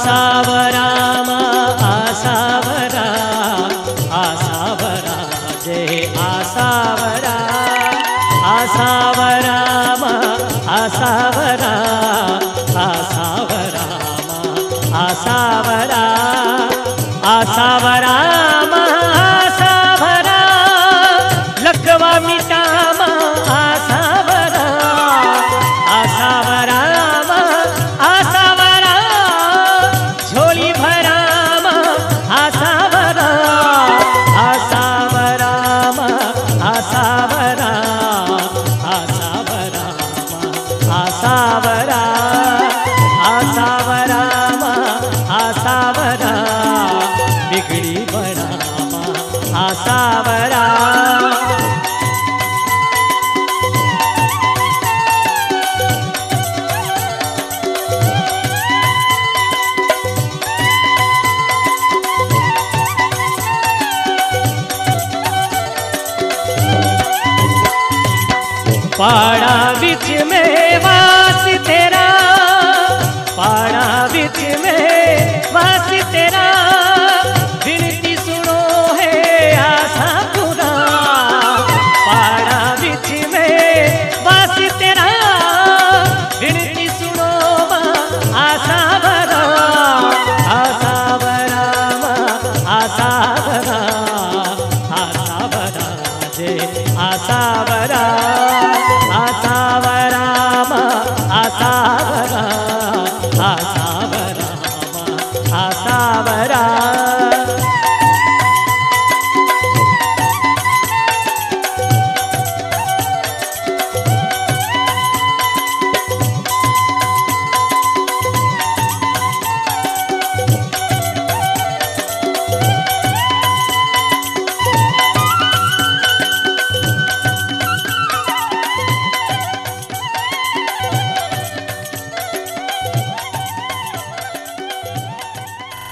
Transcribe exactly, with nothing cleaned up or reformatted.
आसावराम आसावरा आसावरा जय आसावरा आसावराम आसावरा आसावराम आसावरा आसावराम आसावरा लखवा मिटाम आसावरा आसावराम आसावरा झोली भराम आसावरा आसावराम आसावरा आसावराम आसावरा आसावराम आसावरा बिगड़ी बनामा आसावरा पाड़ा बिच में वास तेरा पाड़ा बिच में वास तेरा विनती सुनो है आसापुरा पाड़ा बिच में वास तेरा विनती सुनो आसावरा आसावरा आसावरा आसावरा जय आसावरा आसावराम आसावरा आसावराम आसावरा